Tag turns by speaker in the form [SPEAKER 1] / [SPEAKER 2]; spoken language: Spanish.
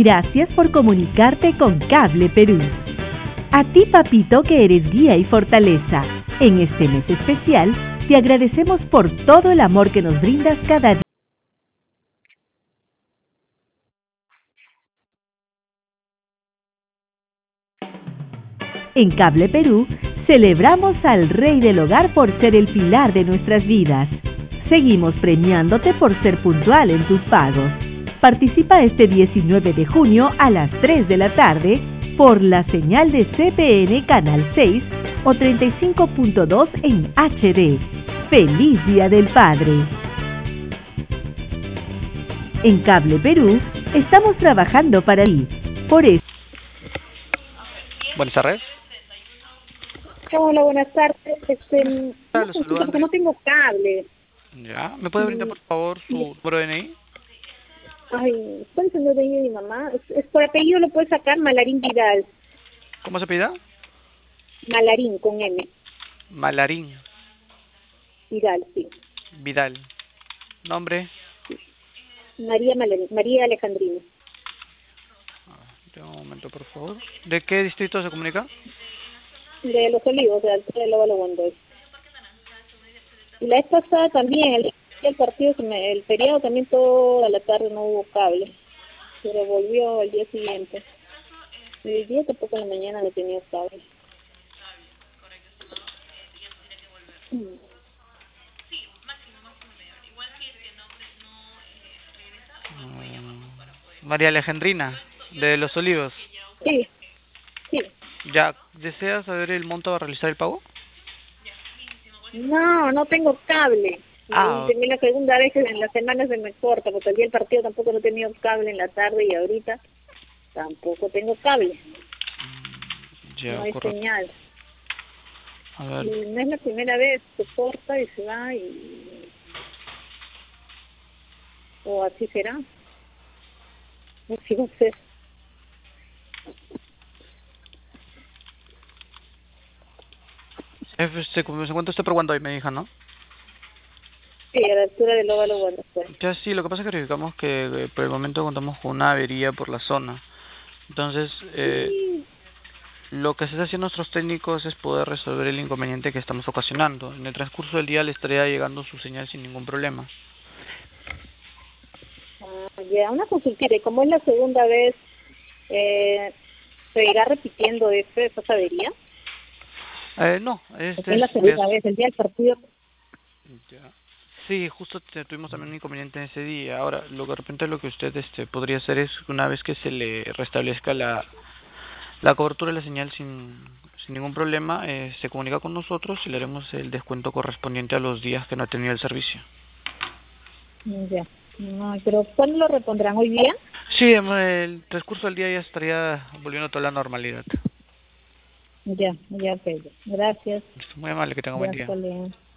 [SPEAKER 1] Gracias por comunicarte con Cable Perú. A ti, papito, que eres guía y fortaleza. En este mes especial, te agradecemos por todo el amor que nos brindas cada día. En Cable Perú, celebramos al Rey del Hogar por ser el pilar de nuestras vidas. Seguimos premiándote por ser puntual en tus pagos. Participa este 19 de junio a las 3 de la tarde por la señal de CPN Canal 6 o 35.2 en HD. ¡Feliz Día del Padre! En Cable Perú, estamos trabajando para ti. Por eso...
[SPEAKER 2] Buenas tardes.
[SPEAKER 3] Hola, buenas tardes.
[SPEAKER 2] Lo saludo,
[SPEAKER 3] porque no tengo cable.
[SPEAKER 2] Ya, ¿me puede brindar por favor su número de DNI?
[SPEAKER 3] Ay, ¿cuál es el número de mi mamá? Es por apellido, lo puede sacar Malarín Vidal.
[SPEAKER 2] ¿Cómo se pida?
[SPEAKER 3] Malarín, con M.
[SPEAKER 2] Malarín
[SPEAKER 3] Vidal, sí.
[SPEAKER 2] Vidal. ¿Nombre?
[SPEAKER 3] María Malarín, María Alejandrina.
[SPEAKER 2] Un momento, por favor. ¿De qué distrito se comunica?
[SPEAKER 3] De Los Olivos, de Altura del Óvalo Guandoy. Y la vez pasada también, el día del partido, el feriado también toda la tarde no hubo cable. Pero volvió el día siguiente. Y el día tampoco en la mañana no tenía cable.
[SPEAKER 2] María Alejandrina, de Los Olivos.
[SPEAKER 3] Sí, sí.
[SPEAKER 2] ¿Ya deseas saber el monto a realizar el pago?
[SPEAKER 3] No tengo cable.
[SPEAKER 2] Ah,
[SPEAKER 3] Tenía la segunda vez que en la semana se me corta, porque el día del partido tampoco no he tenido cable en la tarde y ahorita tampoco tengo cable.
[SPEAKER 2] Ya,
[SPEAKER 3] no hay
[SPEAKER 2] correcto.
[SPEAKER 3] Señal.
[SPEAKER 2] A ver.
[SPEAKER 3] Y no es la primera vez, se corta y se va y... O así será. Así va a ser.
[SPEAKER 2] Se encuentra usted por Guandoy, me dijo, ¿no?
[SPEAKER 3] Sí, a la altura del Óvalo Guandoy.
[SPEAKER 2] Ya sí, lo que pasa es que verificamos que por el momento contamos con una avería por la zona. Entonces, lo que se está haciendo nuestros técnicos es poder resolver el inconveniente que estamos ocasionando. En el transcurso del día le estaría llegando su señal sin ningún problema.
[SPEAKER 3] Ya, una consultita. Y como es la segunda vez, ¿se irá repitiendo esa avería?
[SPEAKER 2] No,
[SPEAKER 3] Es la segunda vez, el día del partido.
[SPEAKER 2] Ya. Sí, justo tuvimos también un inconveniente en ese día. Ahora, lo que de repente lo que usted podría hacer es, una vez que se le restablezca la cobertura de la señal sin ningún problema, se comunica con nosotros y le haremos el descuento correspondiente a los días que no ha tenido el servicio.
[SPEAKER 3] Ya. No, pero ¿cuándo lo repondrán? ¿Hoy día?
[SPEAKER 2] Sí, en el transcurso del día ya estaría volviendo a toda la normalidad.
[SPEAKER 3] Ya, ok. Gracias.
[SPEAKER 2] Muy amable, que tenga buen día.
[SPEAKER 3] Hasta luego.